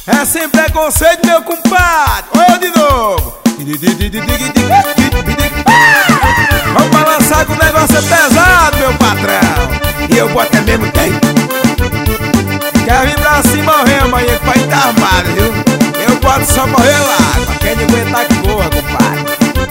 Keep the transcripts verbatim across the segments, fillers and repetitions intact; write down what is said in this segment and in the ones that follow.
É sem preconceito, meu compadre. Olha eu de novo. Vamos balançar que o negócio é pesado, meu patrão. E eu boto é mesmo tempo. Quer vir pra cima morrer amanhã que vai estar armado, viu? Eu boto só morrer lá. Quem não aguentar que boa, compadre.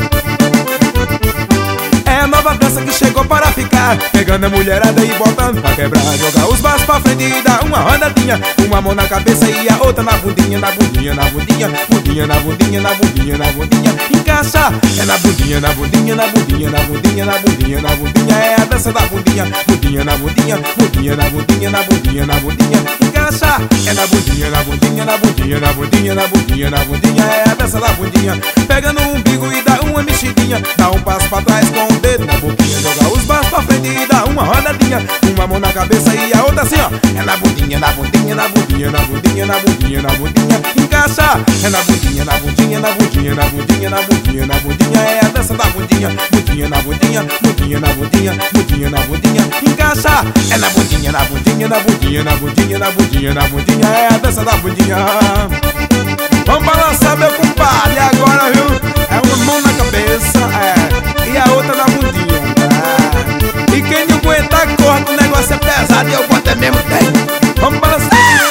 É a nova dança que chegou para ficar, pegando a mulherada e botando pra quebrar. Jogar os braços pra frente e dar uma rodadinha, uma mão na cabeça e a outra na bundinha, na bundinha, na bundinha, bundinha, na bundinha, na bundinha, na bundinha. Encaixa, é na bundinha, na bundinha, na bundinha, na bundinha, na bundinha, na bundinha. É a dança da bundinha, bundinha, na bundinha, bundinha, na bundinha, na bundinha, na bundinha. Encaixa, é na bundinha, na bundinha, na bundinha, na bundinha, na bundinha, na bundinha. É a dança da bundinha, pega no umbigo e dá uma mexidinha, dá um passo pra trás com o dedo na boquinha, joga os braços pra frente e dá uma rodadinha, uma mão na cabeça e a outra assim, ó. É na bundinha, na bundinha, na bundinha, na bundinha, na bundinha, na bundinha. Encaixa, é na bundinha, na bundinha, na bundinha, na bundinha, na bundinha, na bundinha. É a dança da bundinha, bundinha, na bundinha, bundinha, na bundinha, bundinha, na bundinha. Encaixa, é na bundinha, na bundinha, na bundinha, na bundinha, na bundinha, na bundinha. É a dança da bundinha. Vamos balançar, meu compadre, agora, viu? É uma mão na cabeça, é, e a outra na bundinha, tá? E quem não aguentar, corra, que o negócio é pesado e eu boto é mesmo tem. Vamos balançar.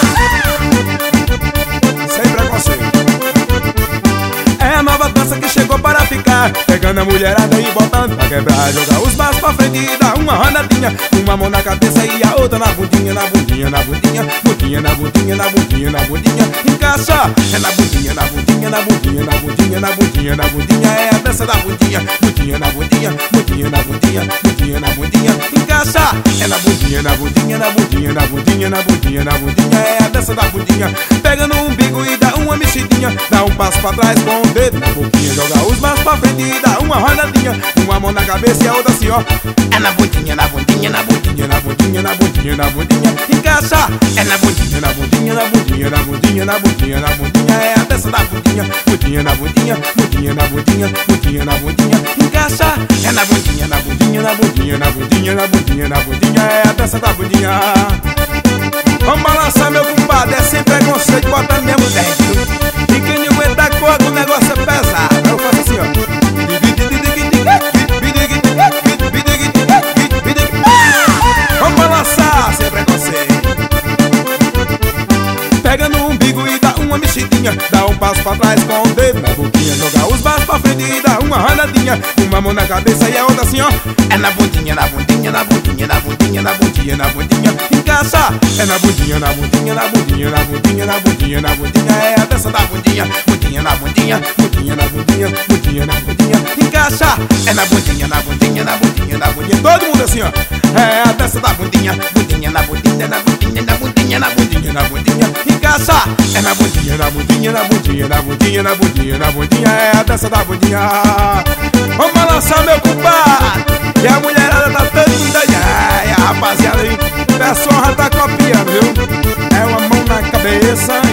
Sem preconceito. É a nova dança que chegou para ficar, pegando a mulherada e botando pra quebrar. Jogar os braços pra frente e dar uma rodadinha, uma mão na cabeça e a outra na bundinha, na bundinha, na bundinha, bundinha, na bundinha, na bundinha, na bundinha. Encaixa, é na bundinha, na bundinha, na bundinha, na bundinha, na bundinha, na bundinha. É a dança da bundinha, bundinha, na bundinha, bundinha, na bundinha, bundinha, na bundinha. Encaixa, é na bundinha, na bundinha, na bundinha, na bundinha, na bundinha, na bundinha. É a dança da bundinha, pega no umbigo e dá uma mexidinha, dá um passo pra trás com o dedo na boquinha, joga os braços pra frente e dá uma rodadinha, uma mão na cabeça e a outra assim, ó. É na bundinha, na bundinha, na bundinha, na bundinha, na bundinha, na bundinha. Encaixa, é na bundinha, na bundinha, na bundinha, na bundinha, na bundinha, na bundinha. É a dança da bundinha, bundinha, na bundinha, bundinha, na bundinha, bundinha, na bundinha. Encaixa, é na bundinha, na bundinha, na bundinha, na bundinha, na bundinha, na bundinha. É a dança da bundinha. Vamos balançar, meu compadre, é sem preconceito, bota mesmo dentro. E quem não aguentar corda, o negócio é pesado. Eu faço assim, ó. Vamos balançar, sem preconceito. Pega no umbigo e dá uma mexidinha, dá um passo pra trás com o dedo na boquinha, joga os braços pra frente e dá uma rodadinha, uma mão na cabeça e a outra assim, ó. É na bundinha, na bundinha, na bundinha, na bundinha, na bundinha, na bundinha. Encaixa, é na bundinha, na bundinha, na bundinha, na bundinha, na bundinha, na bundinha. É a dança da bundinha, bundinha, na bundinha, bundinha, na bundinha, bundinha, na bundinha. Encaixa, é na bundinha, na bundinha, na bundinha, na bundinha. Todo mundo assim, ó. É a dança da bundinha, bundinha, na bundinha, na bundinha, na bundinha, na bundinha, na bundinha. Encaixa, é na bundinha, na bundinha, na bundinha, na bundinha, na bundinha, na bundinha. É a dança da bundinha. Vamos balançar, meu compadre. E a mulherada tá todo mundo aí. É, a rapaziada aí, o pessoal já tá copiando, viu? É uma mão na cabeça